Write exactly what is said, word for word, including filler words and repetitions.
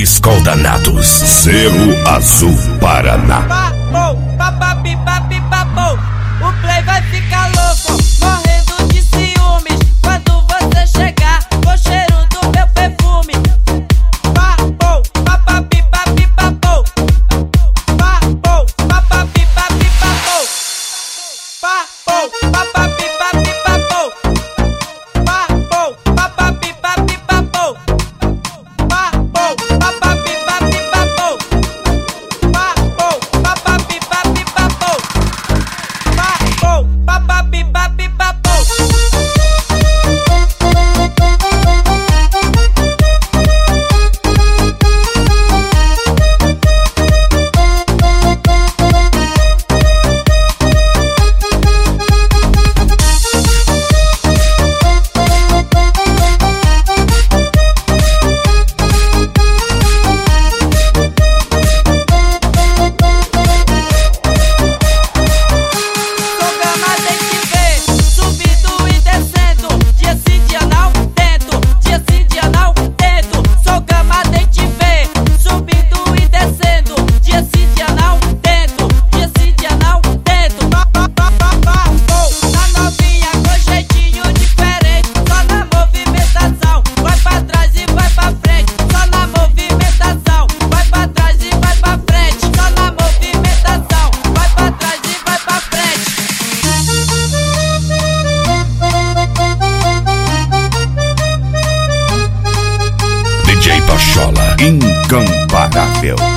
Skol Danatos, Cerro Azul, Paraná. Papou, papapi, papi, papou. O play vai ficar louco, morrendo de ciúmes. Quando você chegar com o cheiro do meu perfume. Papou, papapi, papi, papou. Papou, papapi, papi, papou. Papou, papapi, papi, papou. Papou, papapi, papi, papou. Papou, papapi, papi, papou. Papou, papapi, papi, papou. Papou, papapi, papi, papou. D J Pachola, incomparável.